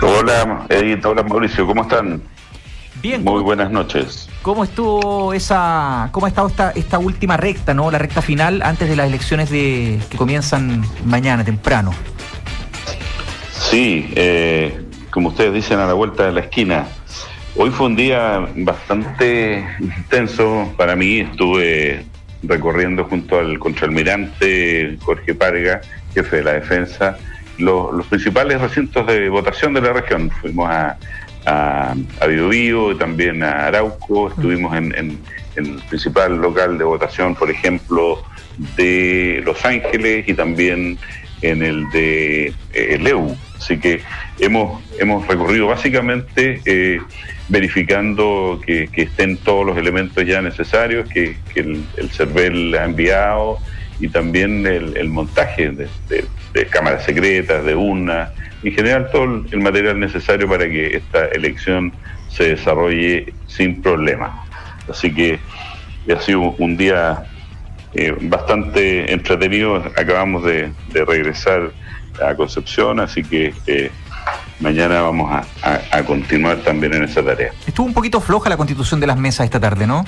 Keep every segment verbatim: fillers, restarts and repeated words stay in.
Hola, Edith, hola Mauricio, ¿cómo están? Bien. Muy buenas noches. ¿Cómo estuvo esa, cómo ha estado esta, esta última recta, ¿no? La recta final antes de las elecciones de que comienzan mañana, temprano. Sí, eh, como ustedes dicen, a la vuelta de la esquina. Hoy fue un día bastante intenso para mí. Estuve recorriendo junto al contraalmirante Jorge Parga, jefe de la defensa, los, los principales recintos de votación de la región. Fuimos a a, a Biobío y también a Arauco. Estuvimos en, en, en el principal local de votación, por ejemplo, de Los Ángeles, y también en el de eh, Leu. Así que hemos hemos recorrido básicamente eh, verificando que, que estén todos los elementos ya necesarios, que, que el, el CERVEL ha enviado, y también el, el montaje de, de, de cámaras secretas, de urnas, en general todo el material necesario para que esta elección se desarrolle sin problemas. Así que ha sido un día eh, bastante entretenido. Acabamos de, de regresar a Concepción, así que eh, mañana vamos a, a, a continuar también en esa tarea. Estuvo un poquito floja la constitución de las mesas esta tarde, ¿no?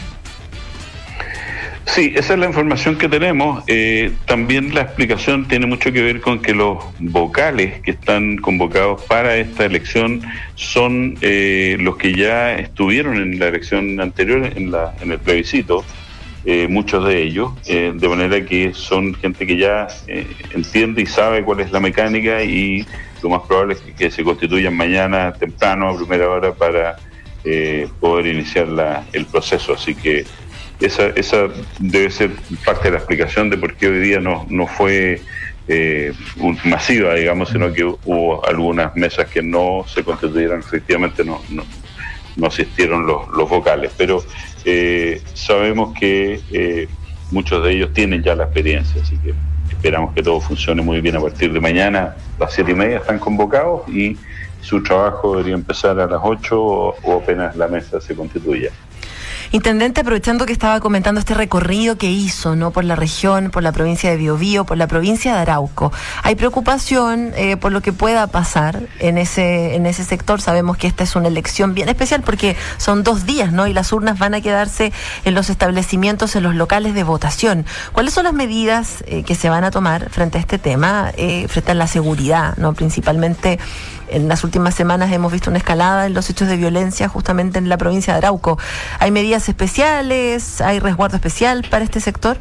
Sí, esa es la información que tenemos. Eh, también la explicación tiene mucho que ver con que los vocales que están convocados para esta elección son eh, los que ya estuvieron en la elección anterior, en, la, en el plebiscito, eh, muchos de ellos, eh, de manera que son gente que ya eh, entiende y sabe cuál es la mecánica, y lo más probable es que, que se constituyan mañana temprano, a primera hora, para eh, poder iniciar la, el proceso. Así que Esa, esa debe ser parte de la explicación de por qué hoy día no, no fue eh, un, masiva, digamos, sino que hubo algunas mesas que no se constituyeron, efectivamente no, no, no asistieron los, los vocales, pero eh, sabemos que eh, muchos de ellos tienen ya la experiencia, así que esperamos que todo funcione muy bien. A partir de mañana, a las siete y media están convocados, y su trabajo debería empezar a las ocho o, o apenas la mesa se constituya. Intendente, aprovechando que estaba comentando este recorrido que hizo, ¿no?, por la región, por la provincia de Biobío, por la provincia de Arauco, ¿hay preocupación eh, por lo que pueda pasar en ese en ese sector? Sabemos que esta es una elección bien especial porque son dos días, ¿no?, y las urnas van a quedarse en los establecimientos, en los locales de votación. ¿Cuáles son las medidas eh, que se van a tomar frente a este tema, eh, frente a la seguridad, ¿no? Principalmente en las últimas semanas hemos visto una escalada en los hechos de violencia justamente en la provincia de Arauco. ¿Hay medidas especiales? ¿Hay resguardo especial para este sector?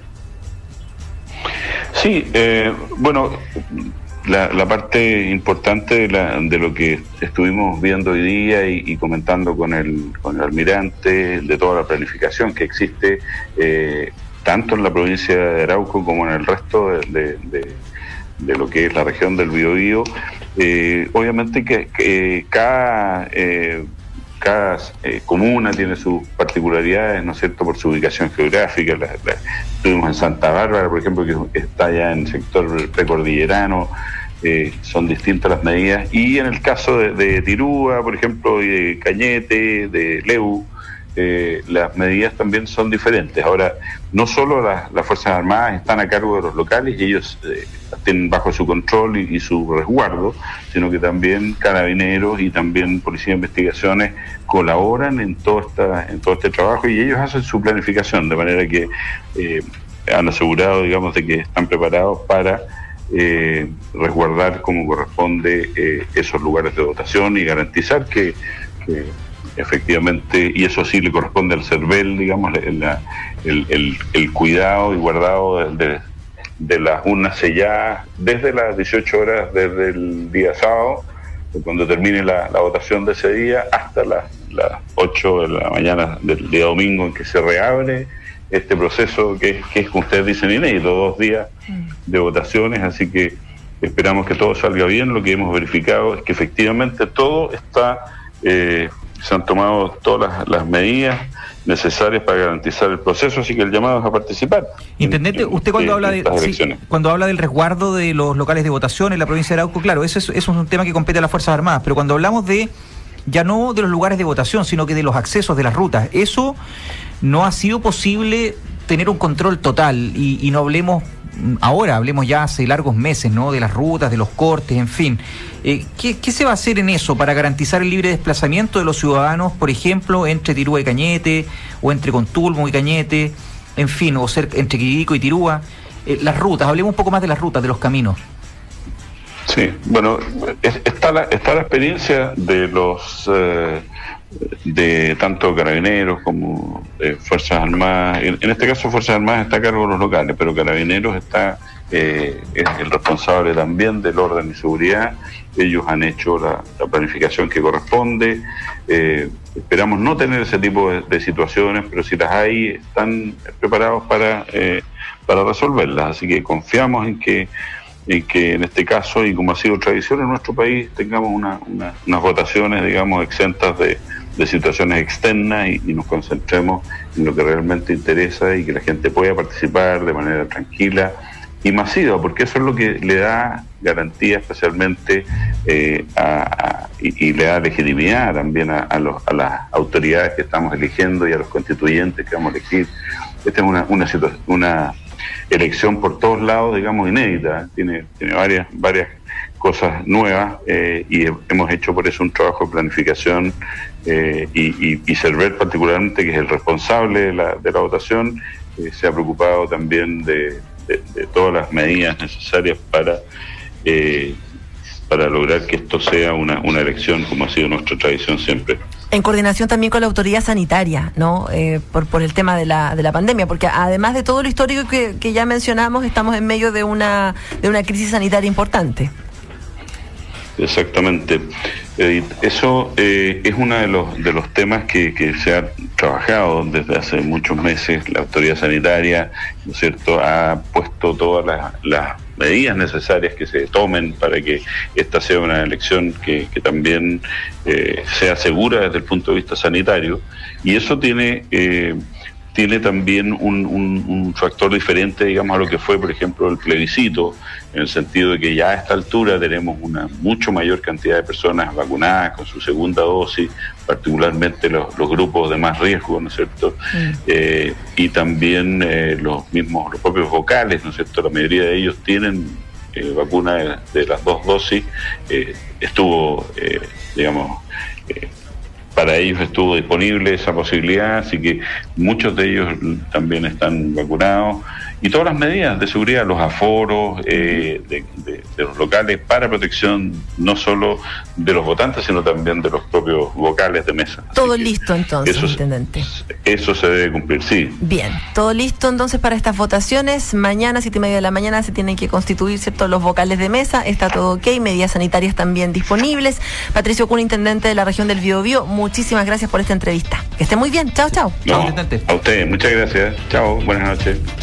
Sí, eh, bueno, la, la parte importante de, la, de lo que estuvimos viendo hoy día y, y comentando con el, con el almirante, de toda la planificación que existe, eh, tanto en la provincia de Arauco como en el resto de, de, de, de lo que es la región del Biobío. Eh, obviamente que, que cada eh, cada eh, comuna tiene sus particularidades, ¿no es cierto?, por su ubicación geográfica. La, la, estuvimos en Santa Bárbara, por ejemplo, que está ya en el sector precordillerano. Eh, son distintas las medidas, y en el caso de, de Tirúa, por ejemplo, y de Cañete, de Leu, Eh, las medidas también son diferentes. Ahora, no solo las, las Fuerzas Armadas están a cargo de los locales y ellos eh, tienen bajo su control y, y su resguardo, sino que también Carabineros y también Policía de Investigaciones colaboran en todo, esta, en todo este trabajo, y ellos hacen su planificación, de manera que eh, han asegurado, digamos, de que están preparados para eh, resguardar como corresponde eh, esos lugares de votación y garantizar que, que efectivamente, y eso sí le corresponde al CERVEL, digamos, el, el, el, el cuidado y guardado de, de, de las urnas selladas desde las dieciocho horas, desde el día sábado, cuando termine la, la votación de ese día, hasta las, las ocho de la mañana del día domingo, en que se reabre este proceso que, que es, como ustedes dicen, inédito, dos días de votaciones. Así que esperamos que todo salga bien. Lo que hemos verificado es que efectivamente todo está... Eh, se han tomado todas las, las medidas necesarias para garantizar el proceso, así que el llamado es a participar. Intendente, usted cuando habla de sí, cuando habla del resguardo de los locales de votación en la provincia de Arauco, claro, eso es, eso es un tema que compete a las Fuerzas Armadas, pero cuando hablamos de, ya no de los lugares de votación, sino que de los accesos, de las rutas, eso no ha sido posible tener un control total, y, y no hablemos ahora, hablemos ya hace largos meses, ¿no? De las rutas, de los cortes, en fin. Eh, ¿qué, ¿Qué se va a hacer en eso para garantizar el libre desplazamiento de los ciudadanos, por ejemplo, entre Tirúa y Cañete, o entre Contulmo y Cañete, en fin, o cerca, entre Quirico y Tirúa? Eh, las rutas, hablemos un poco más de las rutas, de los caminos. Sí, bueno, es, está, la, está la experiencia de los... Eh, de tanto Carabineros como de Fuerzas Armadas. En, en este caso Fuerzas Armadas está a cargo de los locales, pero Carabineros está eh, es el responsable también del orden y seguridad. Ellos han hecho la, la planificación que corresponde. Eh, esperamos no tener ese tipo de, de situaciones, pero si las hay, están preparados para, eh, para resolverlas. Así que confiamos en que y que en este caso, y como ha sido tradición en nuestro país, tengamos una, una, unas votaciones, digamos, exentas de, de situaciones externas y, y nos concentremos en lo que realmente interesa y que la gente pueda participar de manera tranquila y masiva, porque eso es lo que le da garantía especialmente eh, a, a, y, y le da legitimidad también a, a, los, a las autoridades que estamos eligiendo y a los constituyentes que vamos a elegir. Esta es una, una situación, una elección por todos lados, digamos, inédita, tiene, tiene varias, varias cosas nuevas eh, y hemos hecho por eso un trabajo de planificación eh, y, y, y Servet particularmente, que es el responsable de la, de la votación, eh, se ha preocupado también de, de, de todas las medidas necesarias para eh, para lograr que esto sea una, una elección como ha sido nuestra tradición siempre. En coordinación también con la autoridad sanitaria, ¿no? Eh, por, por el tema de la, de la pandemia, porque además de todo lo histórico que, que ya mencionamos, estamos en medio de una, de una crisis sanitaria importante. Exactamente. Eh, eso eh, es uno de los, de los temas que, que se ha trabajado desde hace muchos meses. La autoridad sanitaria, ¿no es cierto?, ha puesto todas las, las medidas necesarias que se tomen para que esta sea una elección que, que también eh, sea segura desde el punto de vista sanitario, y eso tiene eh, tiene también un, un, un factor diferente, digamos, a lo que fue, por ejemplo, el plebiscito, en el sentido de que ya a esta altura tenemos una mucho mayor cantidad de personas vacunadas con su segunda dosis, particularmente los, los grupos de más riesgo, ¿no es cierto? Mm. Eh, y también eh, los mismos, los propios vocales, ¿no es cierto? La mayoría de ellos tienen eh, vacuna de, de las dos dosis, eh, estuvo, eh, digamos, eh, para ellos estuvo disponible esa posibilidad, así que muchos de ellos también están vacunados. Y todas las medidas de seguridad, los aforos eh, de, de, de los locales para protección no solo de los votantes, sino también de los propios vocales de mesa. Todo listo entonces, eso, intendente. Eso se debe cumplir, sí. Bien, todo listo entonces para estas votaciones. Mañana, siete y media de la mañana, se tienen que constituir todos los vocales de mesa. Está todo ok, medidas sanitarias también disponibles. Patricio Cuna, intendente de la región del Biobío, muchísimas gracias por esta entrevista. Que esté muy bien. Chao, chao. No, a usted, muchas gracias. Chao, buenas noches.